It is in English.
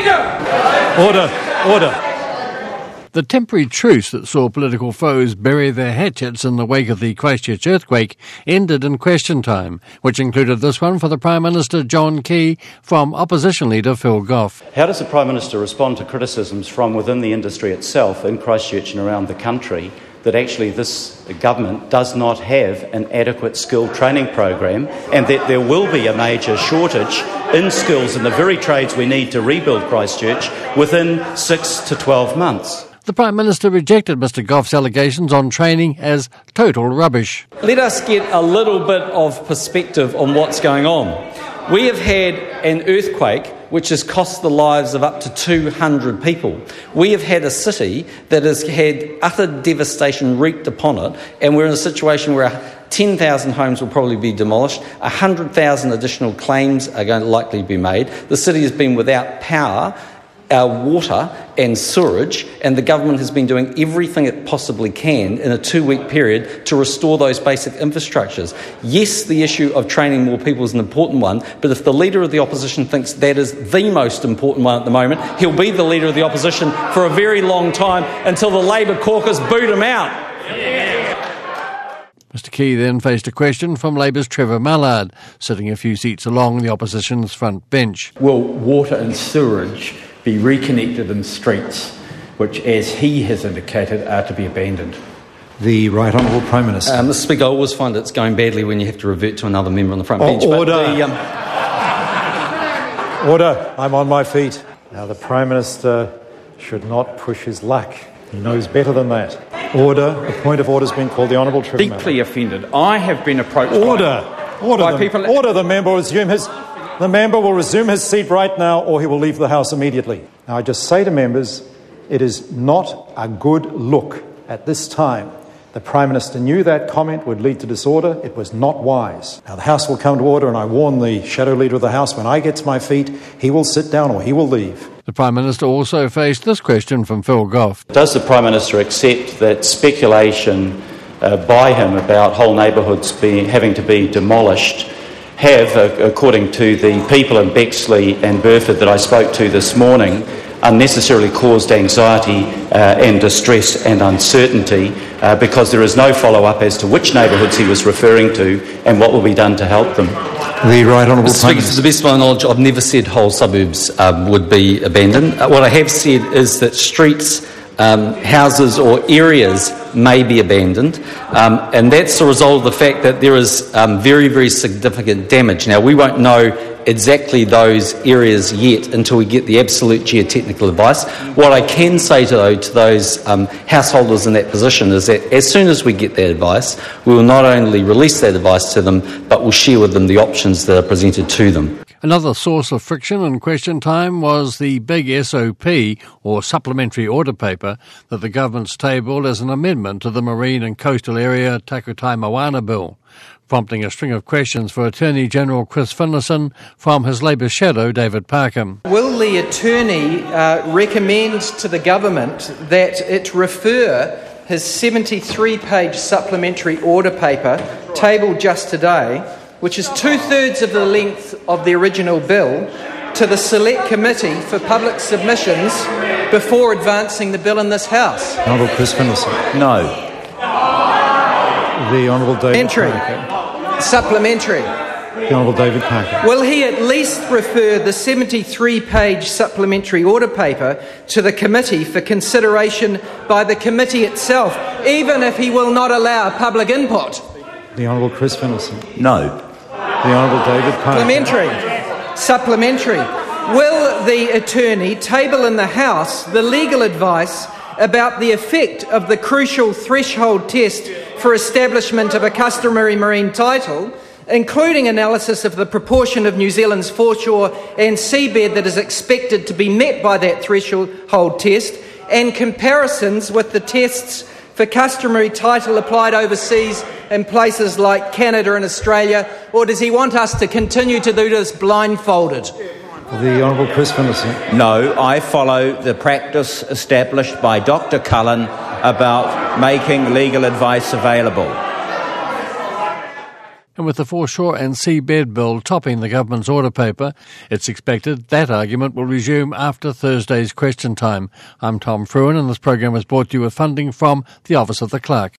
Order. The temporary truce that saw political foes bury their hatchets in the wake of the Christchurch earthquake ended in question time, which included this one for the Prime Minister John Key from opposition leader Phil Goff. How does the Prime Minister respond to criticisms from within the industry itself in Christchurch and around the country that actually this government does not have an adequate skilled training program and that there will be a major shortage in skills in the very trades we need to rebuild Christchurch within 6 to 12 months? The Prime Minister rejected Mr Goff's allegations on training as total rubbish. Let us get a little bit of perspective on what's going on. We have had an earthquake which has cost the lives of up to 200 people. We have had a city that has had utter devastation wreaked upon it, and we're in a situation where 10,000 homes will probably be demolished, 100,000 additional claims are going to likely be made. The city has been without power, water and sewerage, and the government has been doing everything it possibly can in a 2-week period to restore those basic infrastructures. Yes, the issue of training more people is an important one, but if the Leader of the Opposition thinks that is the most important one at the moment, he'll be the Leader of the Opposition for a very long time until the Labour caucus boot him out. Mr Key then faced a question from Labour's Trevor Mallard, sitting a few seats along the opposition's front bench. Will water and sewerage be reconnected in streets which, as he has indicated, are to be abandoned? The Right Honourable Prime Minister. Mr Speaker, I always find it's going badly when you have to revert to another member on the front bench. Order. Order. I'm on my feet. Now, the Prime Minister should not push his luck. He knows better than that. Order. A point of order has been called. The Honourable Trevor Mallard. Deeply offended. I have been approached by people. Order. The member will resume his seat right now, or he will leave the House immediately. Now, I just say to members, it is not a good look at this time. The Prime Minister knew that comment would lead to disorder. It was not wise. Now, the House will come to order, and I warn the Shadow Leader of the House, when I get to my feet, he will sit down or he will leave. The Prime Minister also faced this question from Phil Goff. Does the Prime Minister accept that speculation by him about whole neighbourhoods having to be demolished have, according to the people in Bexley and Burford that I spoke to this morning, unnecessarily caused anxiety and distress and uncertainty because there is no follow-up as to which neighbourhoods he was referring to and what will be done to help them? The Right Honourable Prime Minister. To the best of my knowledge, I've never said whole suburbs would be abandoned. What I have said is that streets, houses or areas may be abandoned, and that's the result of the fact that there is very, very significant damage. Now, we won't know exactly those areas yet until we get the absolute geotechnical advice. What I can say to those householders in that position is that as soon as we get that advice, we will not only release that advice to them, but we'll share with them the options that are presented to them. Another source of friction in question time was the big SOP, or Supplementary Order Paper, that the government's tabled as an amendment to the Marine and Coastal Area Takutai Moana Bill, prompting a string of questions for Attorney-General Chris Finlayson from his Labour shadow, David Parkham. Will the Attorney recommend to the government that it refer his 73-page Supplementary Order Paper, tabled just today, which is 2/3 of the length of the original bill, to the Select Committee for public submissions before advancing the bill in this House? Honourable Chris Finlayson. No. The Honourable David Parker. Supplementary. The Honourable David Parker. Will he at least refer the 73-page Supplementary Order Paper to the committee for consideration by the committee itself, even if he will not allow public input? The Honourable Chris Finlayson. No. The Honourable David Parker. Supplementary. Will the Attorney table in the House the legal advice about the effect of the crucial threshold test for establishment of a customary marine title, including analysis of the proportion of New Zealand's foreshore and seabed that is expected to be met by that threshold test, and comparisons with the tests for customary title applied overseas in places like Canada and Australia, or does he want us to continue to do this blindfolded? The Honourable Chris Finlayson. No, I follow the practice established by Dr. Cullen about making legal advice available. and with the Foreshore and Seabed Bill topping the government's order paper, it's expected that argument will resume after Thursday's question time. I'm Tom Fruin, and this program was brought to you with funding from the Office of the Clerk.